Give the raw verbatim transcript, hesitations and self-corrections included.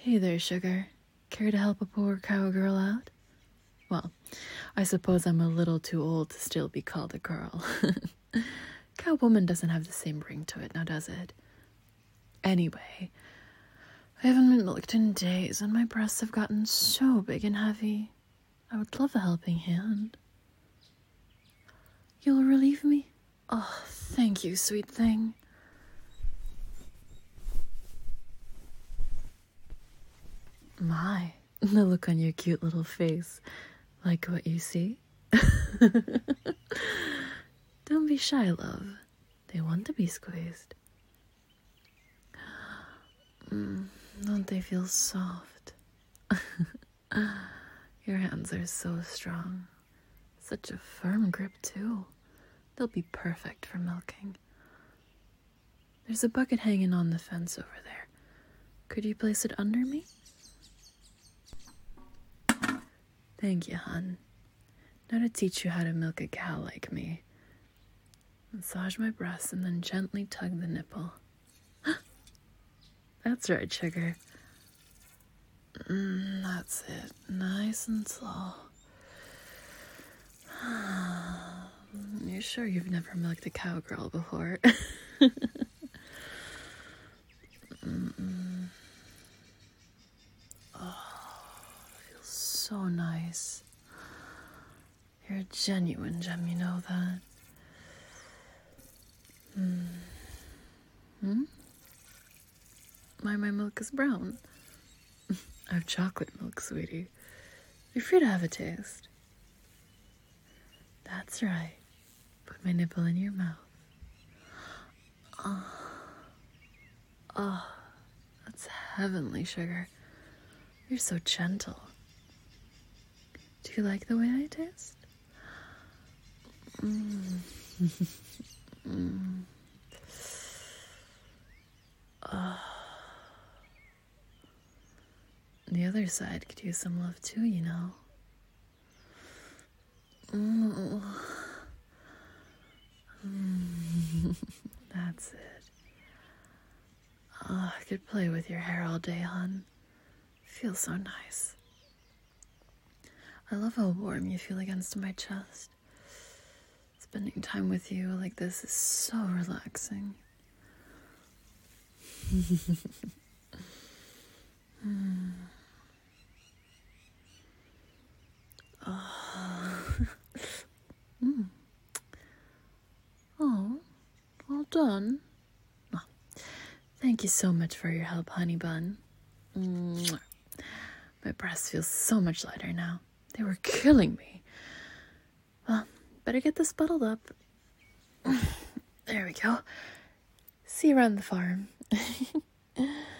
Hey there, sugar. Care to help a poor cowgirl out? Well, I suppose I'm a little too old to still be called a girl. Cowwoman doesn't have the same ring to it, now does it? Anyway, I haven't been milked in days, and my breasts have gotten so big and heavy. I would love a helping hand. You'll relieve me? Oh, thank you, sweet thing. My, the look on your cute little face. Like what you see? Don't be shy, love. They want to be squeezed. Mm, don't they feel soft? Your hands are so strong. Such a firm grip, too. They'll be perfect for milking. There's a bucket hanging on the fence over there. Could you place it under me? Thank you, hon. Now to teach you how to milk a cow like me. Massage my breasts and then gently tug the nipple. That's right, sugar. Mm, that's it. Nice and slow. You're sure you've never milked a cowgirl before? Mm-mm. Oh, feels so nice. You're a genuine gem, you know that. Hmm. Hmm? Why my milk is brown? I have chocolate milk, sweetie. You're free to have a taste. That's right. Put my nipple in your mouth. Oh, oh, that's heavenly, sugar. You're so gentle. Do you like the way I taste? Mm. mm. Oh. The other side could use some love too, you know. Mm. Mm. That's it. Oh, I could play with your hair all day, hon. Feels so nice. I love how warm you feel against my chest. Spending time with you like this is so relaxing. mm. Oh. mm. Oh, well done. Oh, thank you so much for your help, honey bun. Mwah. My breasts feel so much lighter now. They were killing me. Well, better get this bottled up. There we go. See you around the farm.